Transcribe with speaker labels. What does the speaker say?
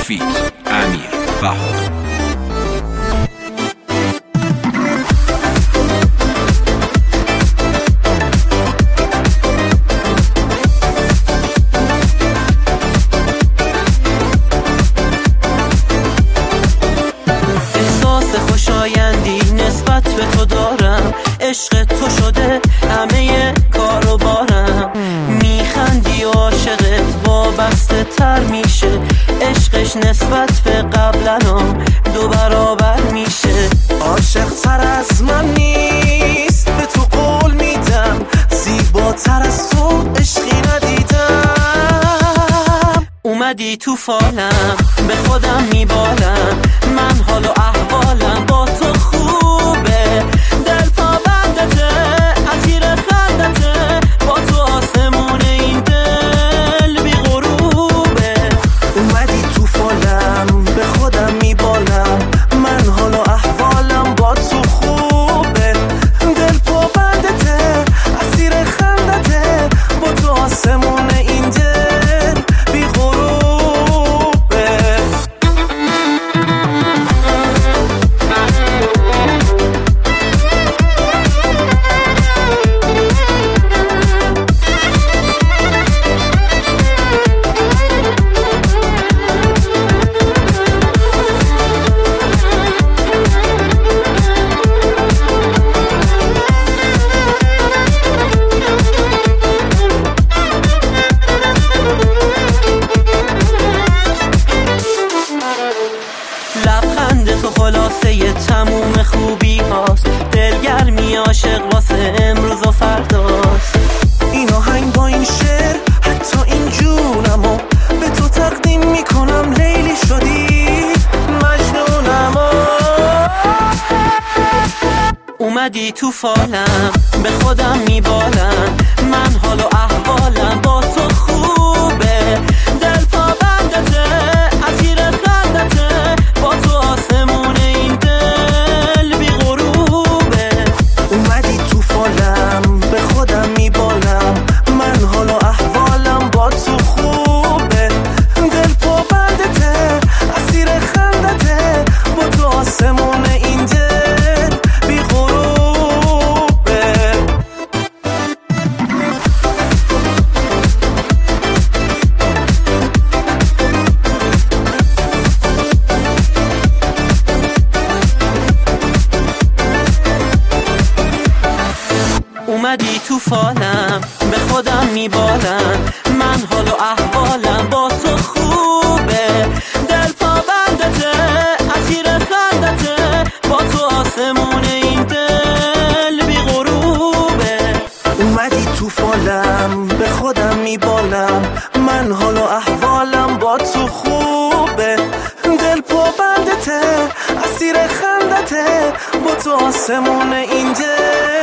Speaker 1: فیت امیر بهار.
Speaker 2: خوشایندی نسبت به تو دارم، عشق تو شده همه کارو بارم. میخندی و عاشقت وابسته تر میشه، عشقش نسبت به قبلنم 2 برابر میشه.
Speaker 3: عاشق تر از من نیست، به تو قول میدم، زیباتر از تو عشقی ندیدم.
Speaker 2: اومدی تو فالم، به خودم میبالم، من حال و احوالم با تو خوبه. دل پا بندته، اسیر خندته، با تو آسمون این دل بی غروبه.
Speaker 3: اومدی تو فالم، به خودم میبالم، من حال و احوالم با تو خوبه. دل پا بندته، اسیر خندته، با تو آسمون این دل بی غروبه.
Speaker 2: لبخند تو خلاصه تموم خوبی هاست، دلگرمی عاشق واسه امروز و فرداست.
Speaker 3: این آهنگ با این شعر حتی این جونمو به تو تقدیم میکنم، لیلی شدی مجنونمو.
Speaker 2: اومدی تو فالم، به خودم میبالم، من حال و احوالم با تو خوبه. دل پا بندته، اسیر خندته، با تو آسمون این دل بی غروبه.
Speaker 3: اومدی تو فالم، به خودم میبالم، من حال و احوالم با تو خوبه. دل پا بندته، اسیر خندته، با تو آسمون این دل بی غروبه.
Speaker 2: اومدی تو فالم، به خودم میبالم، من حال و احوالم با تو خوبه. دل پا بندته، اسیر خندته، با تو آسمون این دل بی غروبه.
Speaker 3: اومدی تو فالم، به خودم میبالم، من حال و احوالم با تو خوبه. دل پا بندته، اسیر خندته، با تو آسمون این دل